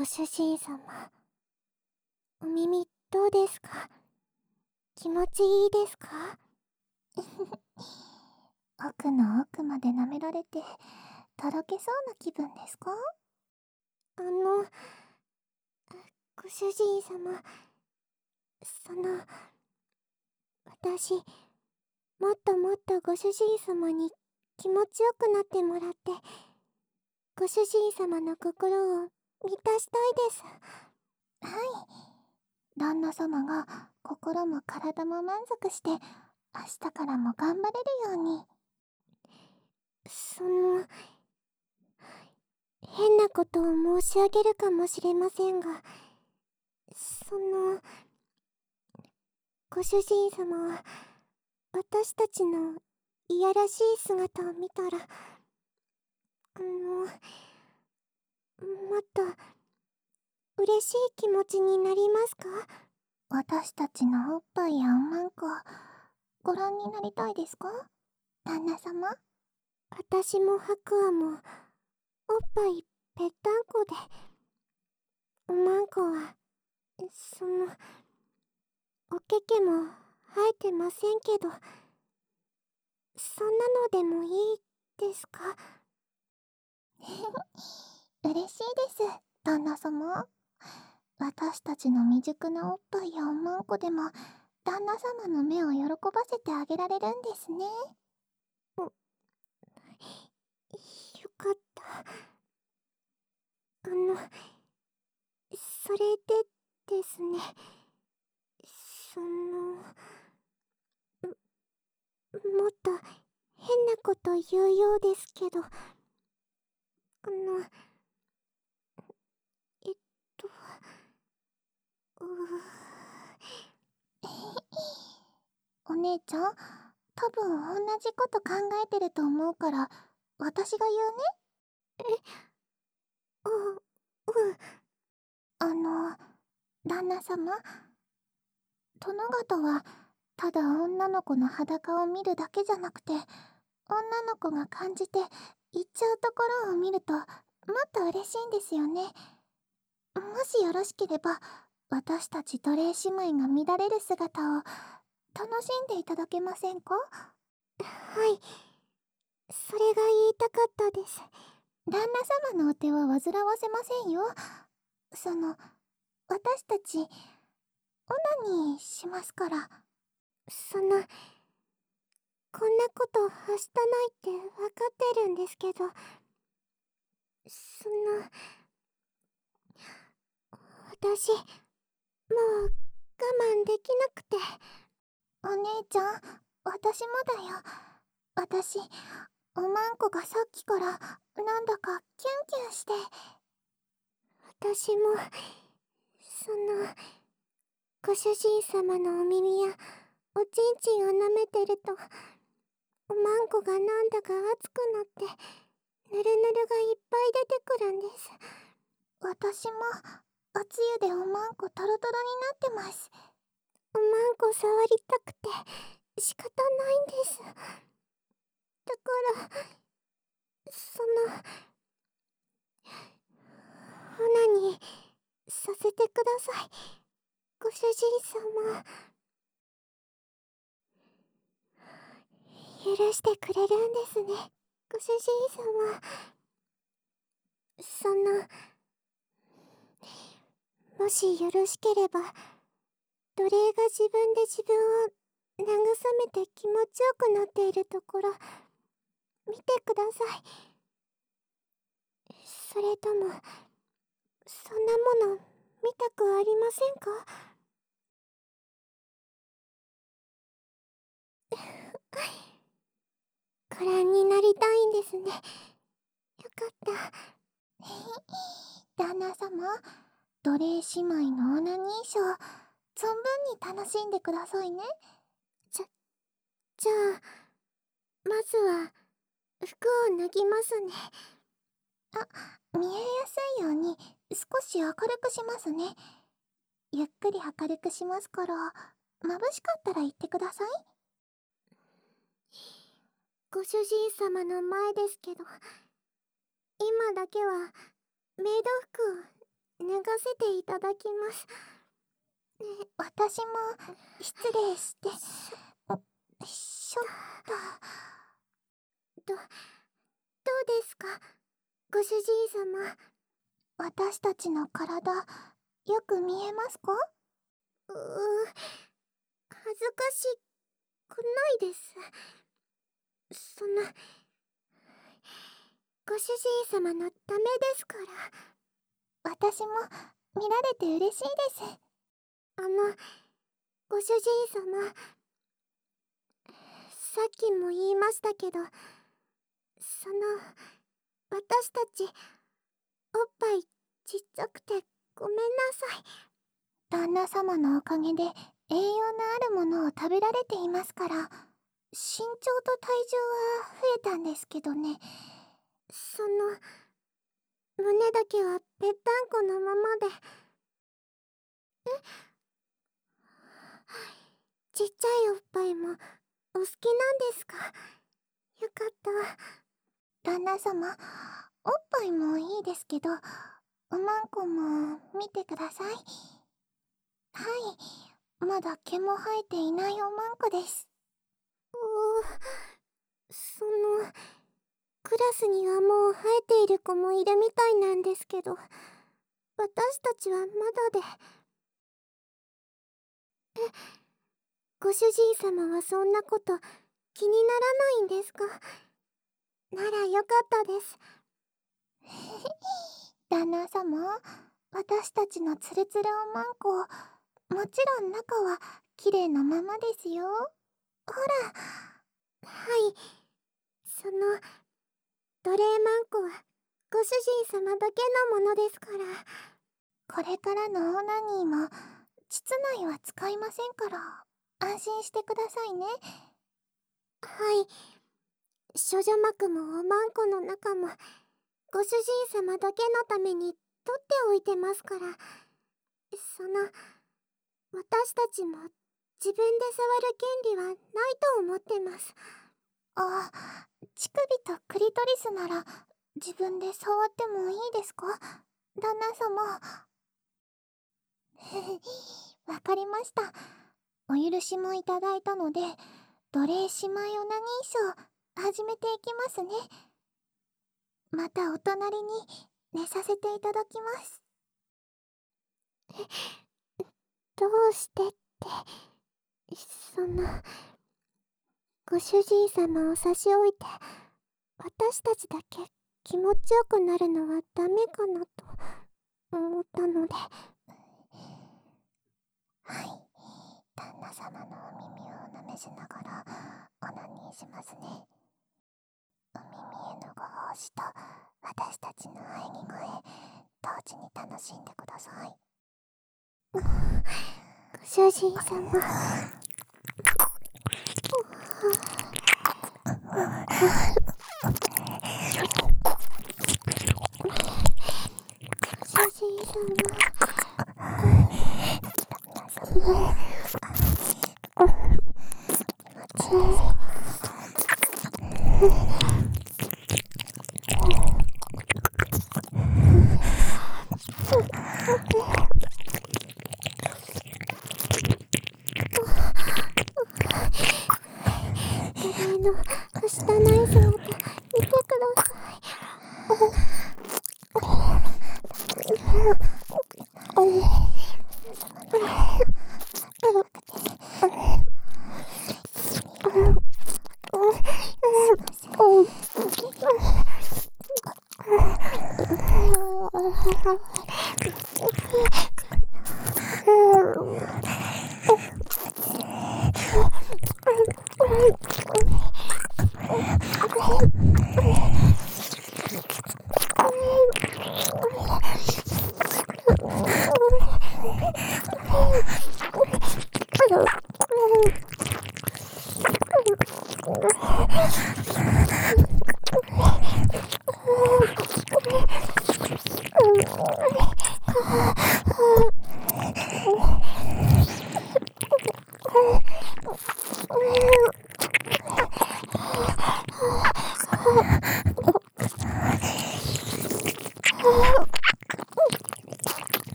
ご主人様、お耳どうですか？気持ちいいですか？奥の奥まで舐められて、とろけそうな気分ですか？ご主人様、私、もっともっとご主人様に気持ちよくなってもらって、ご主人様の心を満たしたいです。はい。旦那様が心も体も満足して、明日からも頑張れるように。変なことを申し上げるかもしれませんが、ご主人様は、私たちのいやらしい姿を見たら、もっと嬉しい気持ちになりますか？私たちのおっぱいやおまんこ、ご覧になりたいですか？旦那様。私も白亜も、おっぱいぺったんこで、おまんこは、おけけも生えてませんけど、そんなのでもいいですか？嬉しいです、旦那様。私たちの未熟なおっぱいやおまんこでも、旦那様の目を喜ばせてあげられるんですね。よかった。それでですね、もっと変なこと言うようですけど、えっと、うお姉ちゃん、多分同じこと考えてると思うから、私が言うね。うん。旦那様、殿方は、ただ女の子の裸を見るだけじゃなくて、女の子が感じて言っちゃうところを見ると、もっと嬉しいんですよね。もしよろしければ、私たち奴隷姉妹が乱れる姿を楽しんでいただけませんか？はい、それが言いたかったです。旦那様のお手は煩わせませんよ。私たち、オナニーしますから。こんなことはしたないって分かってるんですけど、私、もう我慢できなくて。お姉ちゃん、私もだよ。私、おまんこがさっきからなんだかキュンキュンして。私も、ご主人様のお耳やおちんちんを舐めてると、おまんこがなんだか熱くなって、ぬるぬるがいっぱい出てくるんです。私も、おつゆでおまんこトロトロになってます。おまんこ触りたくて仕方ないんです。だから、オナニーさせてください。ご主人様。許してくれるんですね。ご主人様。もしよろしければ、奴隷が自分で自分を慰めて気持ちよくなっているところ、見てください。それとも、そんなもの見たくありませんか？ご覧になりたいんですね。よかった。旦那様、奴隷姉妹のオナニーショー、存分に楽しんでくださいね。じゃあ、まずは、服を脱ぎますね。見えやすいように少し明るくしますね。ゆっくり明るくしますから、眩しかったら言ってください。ご主人様の前ですけど、今だけはメイド服を脱がせていただきます。私も失礼して。ちょっと。どうですか、ご主人様。私たちの体、よく見えますか？恥ずかしくないです。ご主人様のためですから。私も見られて嬉しいです。ご主人様、さっきも言いましたけど、私たち、おっぱいちっちゃくてごめんなさい。旦那様のおかげで栄養のあるものを食べられていますから、身長と体重は増えたんですけどね。胸だけはぺったんこのままで。ちっちゃいおっぱいもお好きなんですか？よかった。旦那様、おっぱいもいいですけど、おまんこも見てください。はい、まだ毛も生えていないおまんこです。クラスにはもう生えている子もいるみたいなんですけど、私たちはまだで。ご主人様はそんなこと気にならないんですか？ならよかったです。旦那様、私たちのツルツルおまんこ、もちろん中は綺麗なままですよ。ほら。はい、奴隷マンコはご主人様だけのものですから。これからのオナニーも膣内は使いませんから、安心してくださいね。はい、処女膜もおまんこの中もご主人様だけのために取っておいてますから。私たちも自分で触る権利はないと思ってます。乳首とクリトリスなら自分で触ってもいいですか？旦那様。わかりました。お許しもいただいたので、奴隷姉妹オナニーショー始めていきますね。またお隣に寝させていただきます。どうしてって、ご主人様を差し置いて私たちだけ気持ちよくなるのはダメかなと思ったので。はい、旦那様のお耳を舐めしながらオナニーしますね。お耳へのご奉仕と私たちの喘ぎ声、同時に楽しんでください。ご主人様。ご主人様。下の絵姿見てください。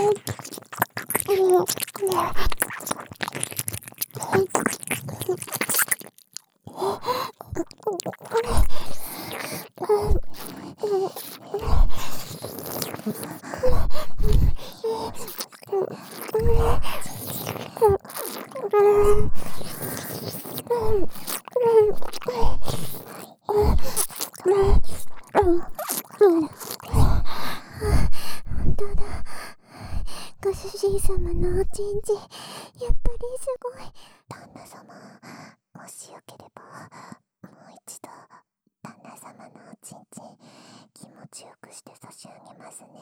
ご主人様のおちんちん、やっぱりすごい。旦那様、もしよければもう一度旦那様のおちんちん気持ちよくして差し上げますね。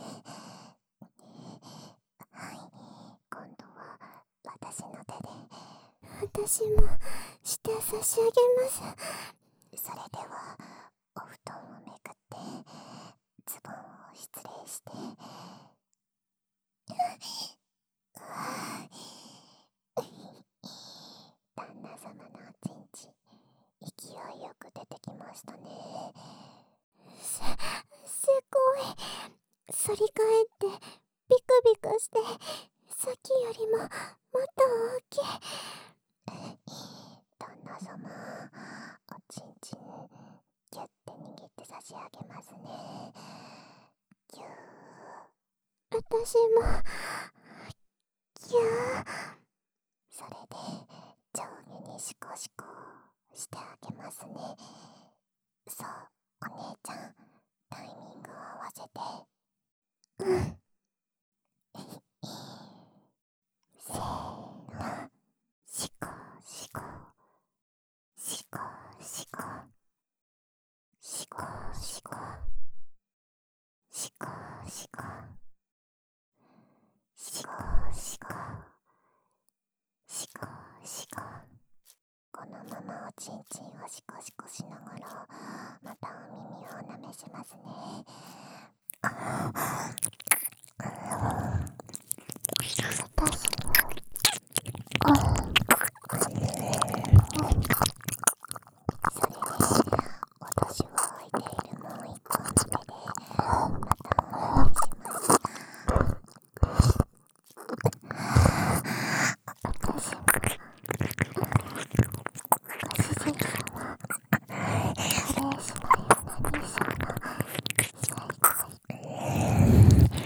はい、今度は私の手で。私もして差し上げます。それではお布団をめくってズボンを失礼して、旦那様のおちんちん勢いよく出てきましたね。すごい。反り返ってビクビクして、さっきよりももっと大きい。旦那様、おちんちんギュッて握って差し上げますね。ギュー。私もギュー。それで上下にシコシコしてあげますね。そう、お姉ちゃん、タイミングを合わせて。せーの、シコシコシコシコシコシコシコシコシコシコシコシコ。このままおちんちんをシコシコしながらまたお耳を舐めしますね。私は空いているもう一個の手でまたお願いします。私もご主人様、彼氏のような印象の最高。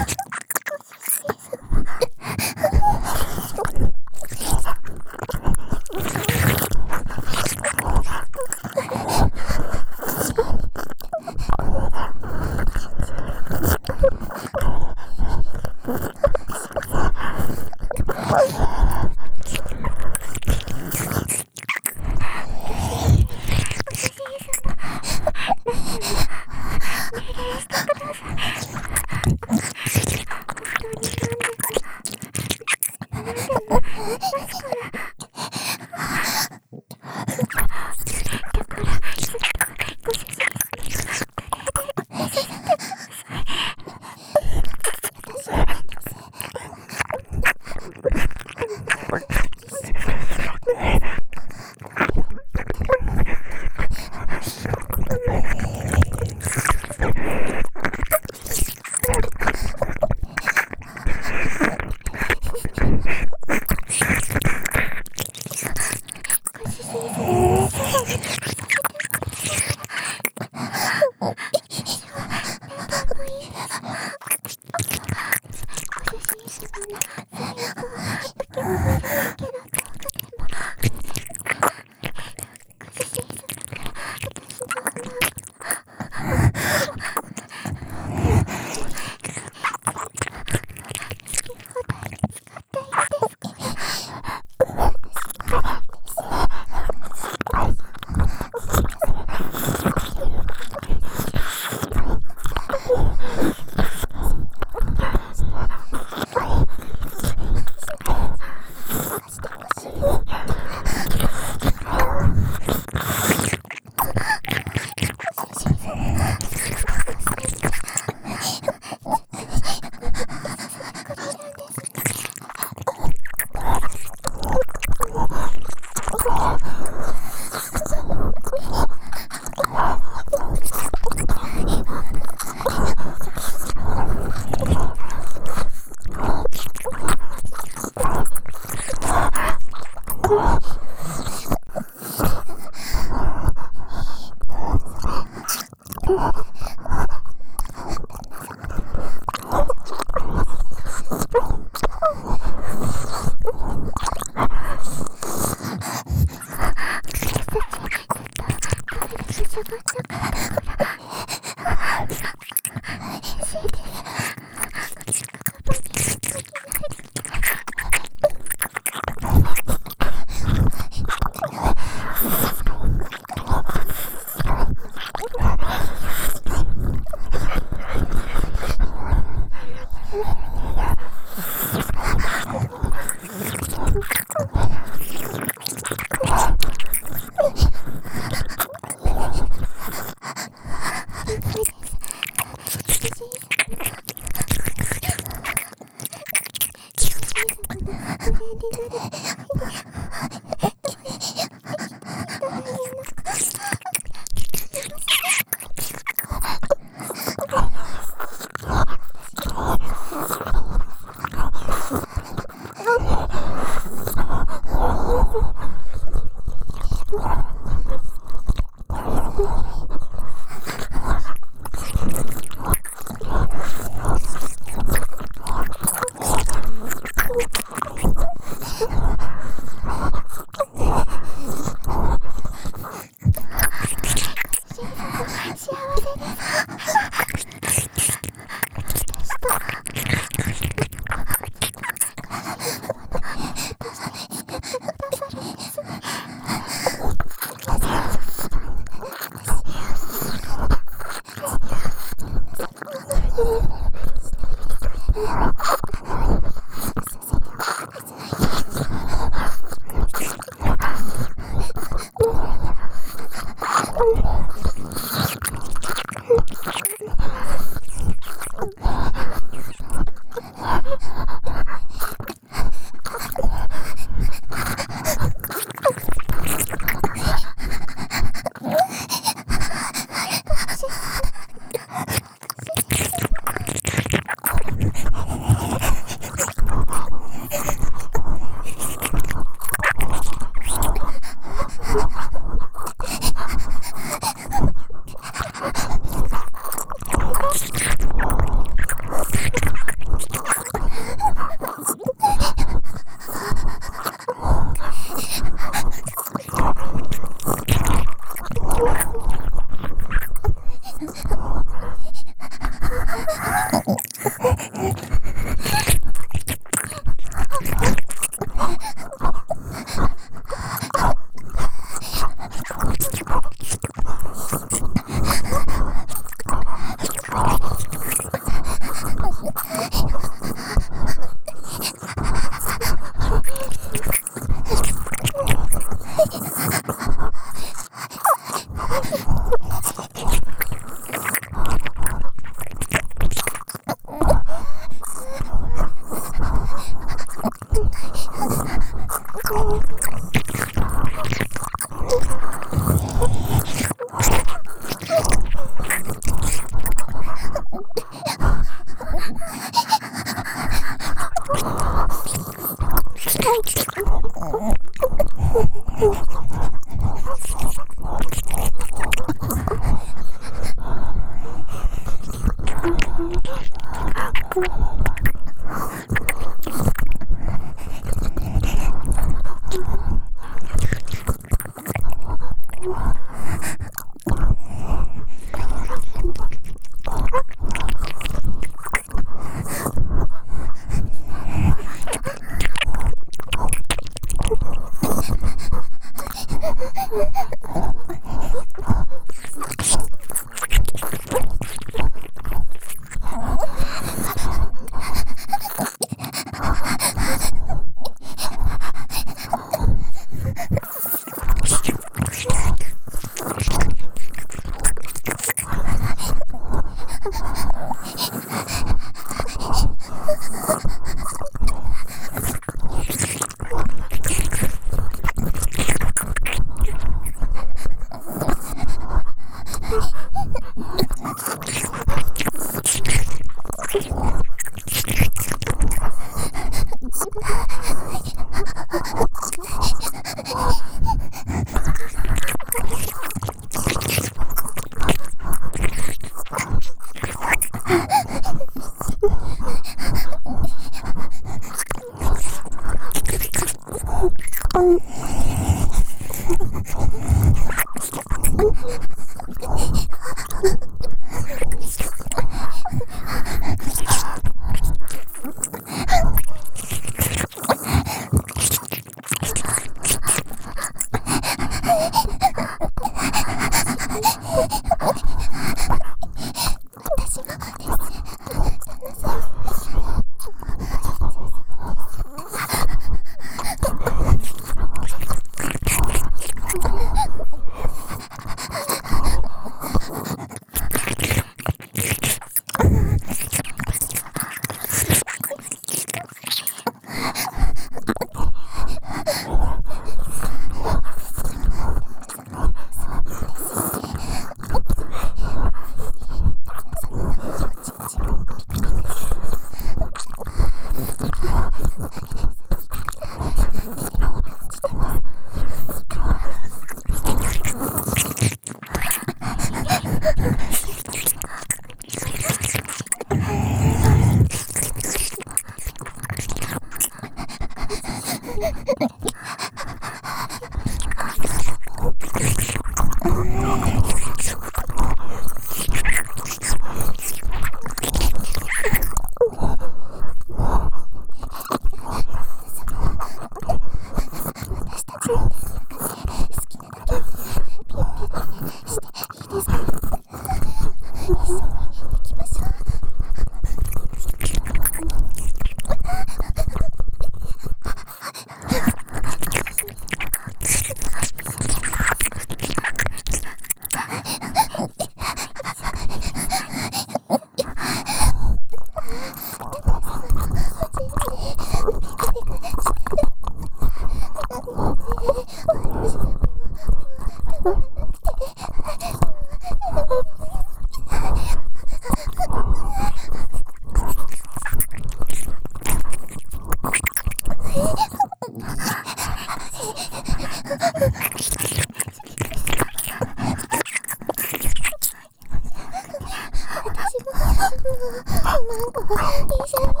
マンコが医者用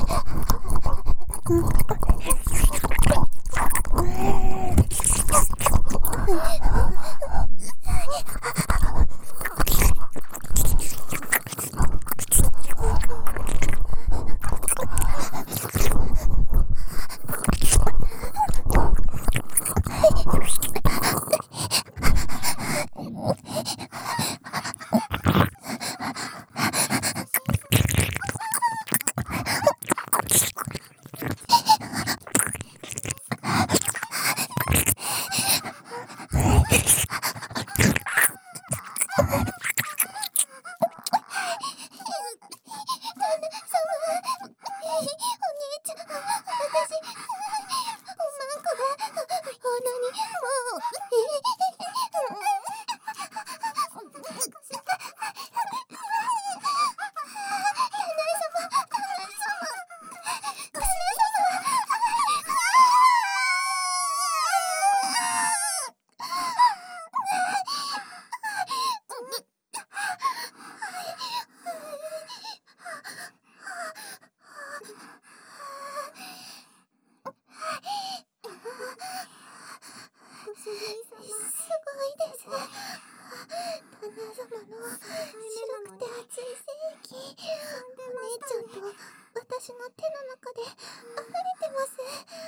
私の手の中で溢れてます。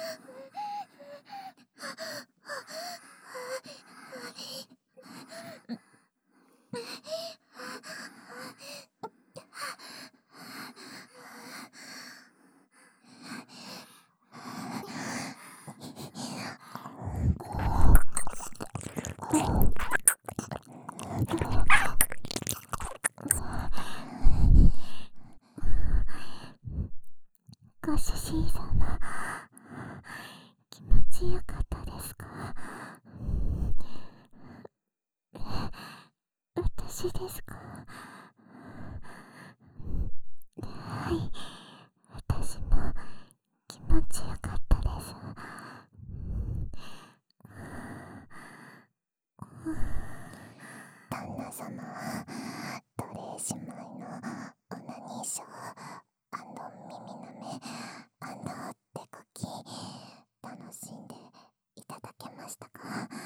ご主人様、気持ちよかったですか？私ですか？はい、私も気持ちよかったです。旦那様、奴隷姉妹のオナニーショー耳なめ手こき楽しんでいただけましたか？